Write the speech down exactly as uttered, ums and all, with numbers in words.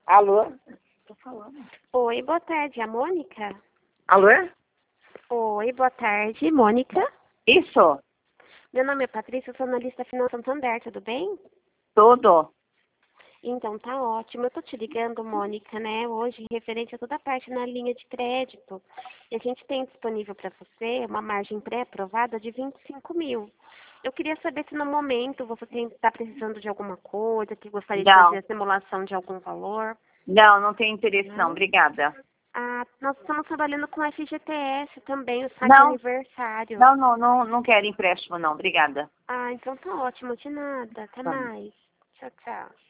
Alô? Tô falando. Oi, boa tarde, a Mônica? Alô? Oi, boa tarde, Mônica? Isso? Meu nome é Patrícia, eu sou analista financeira Santander, tudo bem? Tudo. Então, tá ótimo. Eu tô te ligando, Mônica, né, hoje, referente a toda a parte na linha de crédito. E a gente tem disponível para você uma margem pré-aprovada de vinte e cinco mil. Eu queria saber se no momento você está precisando de alguma coisa, que gostaria de Não. fazer a simulação de algum valor. Não, não tenho interesse não, Não? obrigada. Ah, nós estamos trabalhando com F G T S também, o saque Não. aniversário. Não, não, não, não quero empréstimo não, obrigada. Ah, então tá ótimo, de nada. Até Tá. mais. Tchau, tchau.